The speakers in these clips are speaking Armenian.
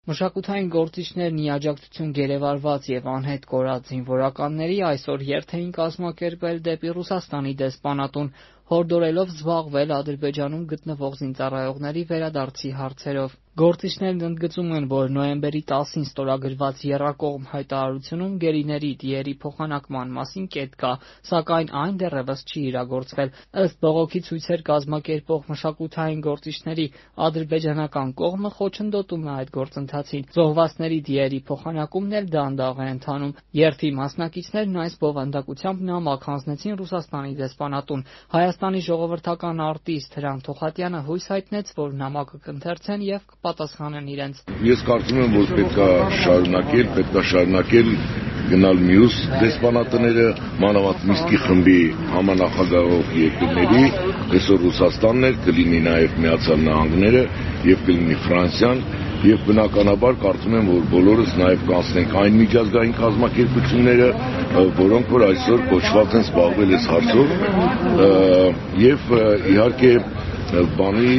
Մշակութային գործիչներն ի աջակցություն գերեվարված և անհետ կորած զինվորականների այսօր երթ էին կազմակերպել դեպի Ռուսաստանի դեսպանատուն, հորդորելով զբաղվել Ադրբեջանում գտնվող զինծառայողների վերադարձի հարցերով։ Գործիչներն ընդգծում են, որ նոյեմբերի 10-ին ստորագրված եռակողմ հայտարարությունում գերիների դիերի փոխանակման մասին կետ կա, սակայն այն դեռևս չի իրագործվել։ Ըստ բողոքի ցույցեր կազմակերպող մշակութային գործիչների ադրբեջանական կողմը խոչընդոտում է այդ գործընթացին։ Զոհվածների դիերի փոխանակումն էլ դանդաղ է ընթանում։ Երթի մասնակիցներն այս բովանդակությամբ նամակ հանձնեցին Ռուսաստանի դեսպանատուն։ Հայաստանի ժողովրդական արտիստ Հրանտ Թոխատյանը հույս հայտնեց, որ նամակը կընթերցեն եւ պատասխանեն իրենց։ Ես կարծում եմ, որ պետք է շարունակել գնալ մյուս դեսպանատները, մանավանդ Միսկի խմբի համանախագահող երկրների, այսօր Ռուսաստանն է, կլինի նաև Միացյալ Նահանգները եւ կլինի Ֆրանսիան, եւ բնականաբար կարծում եմ, որ բոլորս նաև կանցնենք այն միջազգային կազմակերպությունները, որոնք որ այսօր կոչված են զբաղվել այս հարցով, եւ իհարկե բանի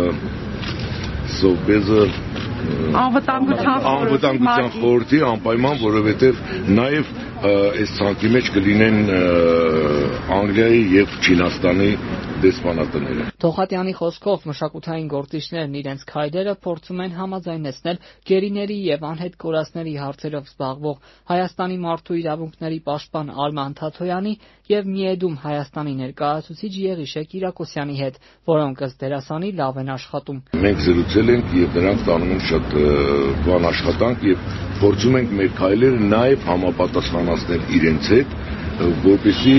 Սովբեզը անվտանգության խորհրդի անպայման, որովհետև նաև այս ցանկի մեջ կլինեն Անգլիայի եւ Չինաստանի դեսպանատները։ Թոխատյանի խոսքով մշակութային գործիչներն իրենց քայլերը փորձում են համաձայնեցնել գերիների եւ անհետ կորածների հարցերով զբաղվող Հայաստանի մարդու իրավունքների պաշտպան Արման Թաթոյանի եւ Միեդում Հայաստանի ներկայացուցիչ Եղիշե Կիրակոսյանի հետ, որոնք ըստ դերասանի լավ են աշխատում։ Մենք զրուցել ենք եւ նրանք տանում են շատ բան աշխատանք եւ փորձում ենք մեր քայլերը նաեւ համապատասխանացնել իրենց հետ, որպեսզի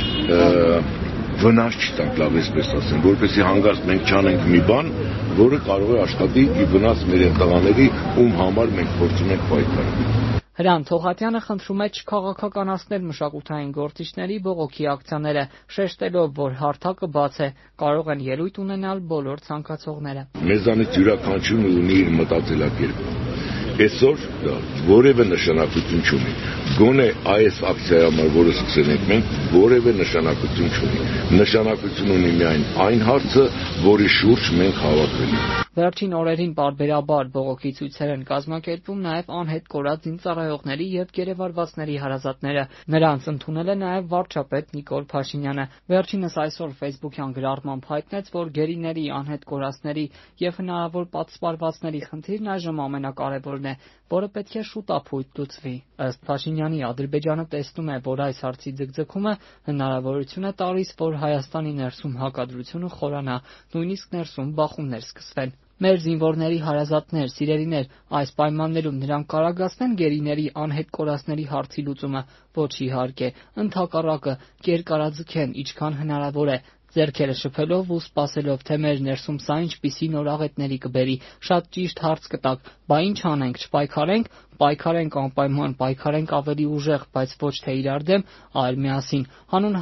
վնաս չտանք, լավ էսպես ասեմ, որպեսզի հանգարց մենք չանենք մի բան, որը կարող է աշխատի ի վնաս մեր ընտանիքների, ում համար մենք փորձում ենք պայքարել։ Հրանտ Թոխատյանը խնդրում է չքաղաքականացնել մշակութային գործիչների բողոքի ակցիաները, շեշտելով, որ հարթակը բաց է, կարող են ելույթ ունենալ բոլոր ցանկացողները։ Մեզանից յուրաքանչյուրն ունի իր մտածելակերպը։ Այսօր դա որևէ նշանակություն չունի։ Գոնե այս ակցիայի համար, որը սկսել ենք մենք, որևէ նշանակություն չունի։ Նշանակություն ունի միայն այն հարցը, որի շուրջ մենք հավաքվել ենք։ Վերջին օրերին պարբերաբար բողոքի ցույցեր են կազմակերպում նաև անհետ կորած զինծառայողների եւ գերեվարվածների հարազատները։ Նրանց ընդունել է նաև վարչապետ Նիկոլ Փաշինյանը։ Վերջինս այսօր Facebook-յան գրառմամբ հայտնեց, որ գերիների, անհետ կորածների եւ հնարավոր պատսպարվածների խնդիրն այժմ ամենակարևորն է, որը պետք է շուտ ապույտ լուծվի։ Ըստ Փաշինյանի, Ադրբեջանը տեսնում է, որ այս հարցի ձգձգումը հնարավորություն է տալիս, որ Հայաստանի ներսում հակադրությունը խորանա, նույնիսկ ներսում բախումներ սկսվեն։ Մեր զինվորների հարազատներ, սիրելիներ, այս պայմաններում նրանք կարագացնեն գերիների անհետ կորածների հարցի լուծումը։ Ոչ իհարկե, ընդհակառակը կերկարաձգեն ինչքան հնարավոր է, ձեռքերը շփելով ու սպասելով, թե մեր ներսում սա ինչպիսի նորաղետների կբերի։ Շատ ճիշտ հարց կտաք, բա ինչ անենք, չպայքարենք։ Պայքարենք անպայման, պայքարենք ավելի ուժեղ, բայց ոչ թե իրար դեմ, այլ միասին։ Հանուն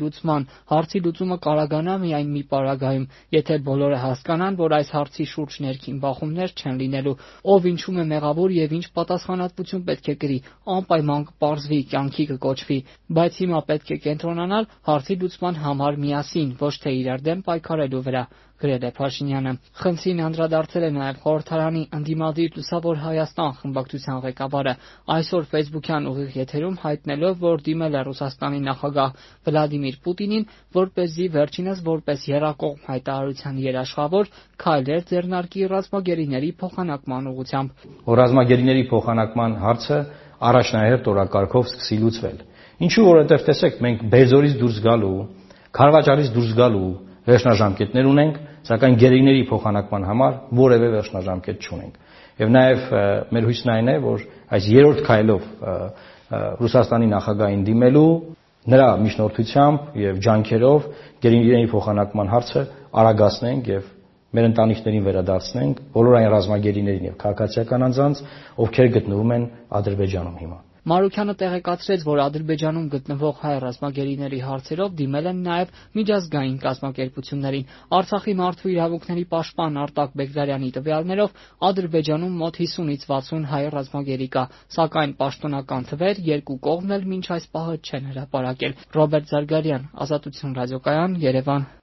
հարցի լուծումը կարագանա միայն մի պարագայում, եթե բոլորը հասկանան, որ այս հարցի շուրջ ներքին բախումներ չեն լինելու, ով ինչում է մեղավոր եւ ինչ պատասխանատվություն պետք է կրի, անպայման կպարզվի, կյանքի կկոչվի, բայց հիմա պետք է կենտրոնանալ հարցի լուծման համար միասին, ոչ թե իրար դեմ պայքարելու վրա, գրել է Փաշինյանը։ Խնդրին անդրադարձել է նաև խորհրդարանի ընդդիմադիր Լուսավոր Հայաստան խմբակցության ղեկավարը, այսօր Facebook-յան ուղիղ եթերում հայտնելով, որ դիմել է Ռուսաստանի նախագահ Վլադիմիր Պուտինին, որպեսզի վերջինս որպես եռակողմ հայտարարության երաշխավոր քայլեր ձեռնարկի ռազմագերիների փոխանակման ուղղությամբ։ Որ ռազմագերիների փոխանակման հարցը առաջնահերթ օրակարգով սկսի լուծվել։ Ինչու, որովհետև տեսեք, մենք Բերձորից դուրս գալու, Քարվաճարից դուրս գալու վերջնաժամկետներ ունենք, սակայն գերիների փոխանակման համար որևէ վերջնաժամկետ չունենք։ Եվ նաև մեր հույսն այն է, որ այս երրորդ քայլով Ռուսաստանի նախագահին դիմելու նրա միջնորդությամբ եւ ջանքերով գերիների փոխանակման հարցը արագացնենք եւ մեր ընտանիքներին վերադարձնենք բոլոր այն ռազմագերիներին եւ քաղաքացիական անձանց, ովքեր գտնվում են Ադրբեջանում հիմա։ Մարուքյանը տեղեկացրեց, որ Ադրբեջանում գտնվող հայ ռազմագերիների հարցերով դիմել են նաև միջազգային կազմակերպություններին։ Արցախի մարդու իրավունքների պաշտպան Արտակ Բեգդարյանի տվյալներով Ադրբեջանում մոտ 50-ից 60 հայ ռազմագերի կա, սակայն պաշտոնական թվեր երկու կողմն էլ մինչ այս պահը չեն հրապարակել։ Ռոբերտ Զարգարյան, Ազատություն ռադիոկայան, Երևան։